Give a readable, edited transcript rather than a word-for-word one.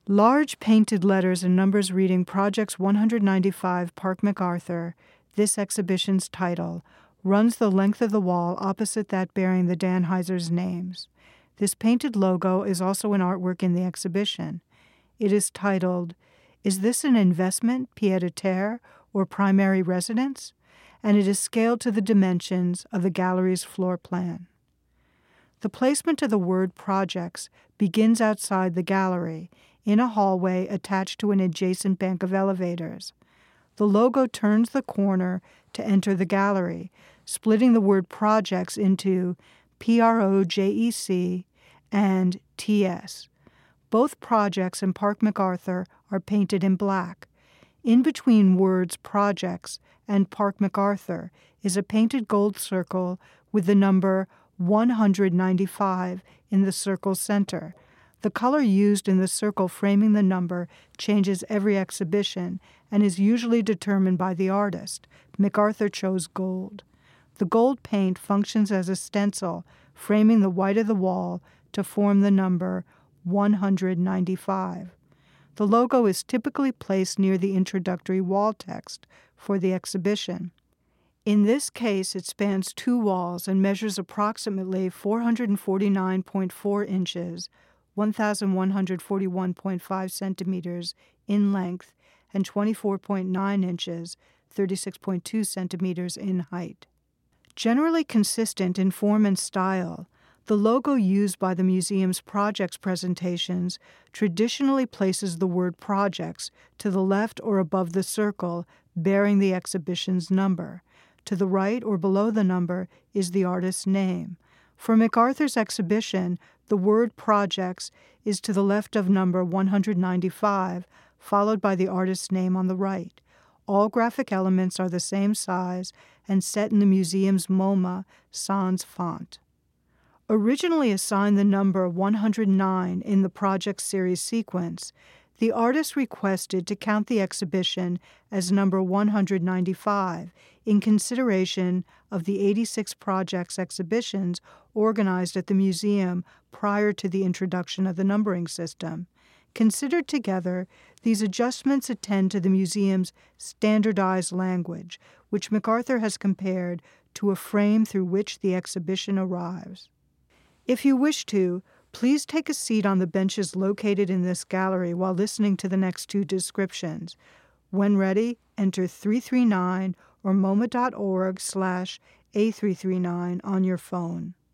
Large painted letters and numbers reading Projects 195 Park MacArthur, this exhibition's title, runs the length of the wall opposite that bearing the Danheisers' names. This painted logo is also an artwork in the exhibition. It is titled, "Is this an investment, pied-à-terre, or primary residence?" and it is scaled to the dimensions of the gallery's floor plan. The placement of the word projects begins outside the gallery, in a hallway attached to an adjacent bank of elevators. The logo turns the corner to enter the gallery, splitting the word projects into PROJEC and TS. Both projects and Park MacArthur are painted in black. In between words projects and Park MacArthur is a painted gold circle with the number 195 in the circle's center. The color used in the circle framing the number changes every exhibition and is usually determined by the artist. MacArthur chose gold. The gold paint functions as a stencil, framing the white of the wall to form the number 195. The logo is typically placed near the introductory wall text for the exhibition. In this case, it spans 2 walls and measures approximately 449.4 inches, 1,141.5 centimeters in length, and 24.9 inches, 36.2 centimeters in height. Generally consistent in form and style, the logo used by the museum's projects presentations traditionally places the word projects to the left or above the circle bearing the exhibition's number. To the right or below the number is the artist's name. For MacArthur's exhibition, the word projects is to the left of number 195, followed by the artist's name on the right. All graphic elements are the same size and set in the museum's MoMA sans font. Originally assigned the number 109 in the project series sequence, the artist requested to count the exhibition as number 195 in consideration of the 86 projects exhibitions organized at the museum prior to the introduction of the numbering system. Considered together, these adjustments attend to the museum's standardized language, which MacArthur has compared to a frame through which the exhibition arrives. If you wish to, please take a seat on the benches located in this gallery while listening to the next 2 descriptions. When ready, enter 339 or moma.org/A339 on your phone.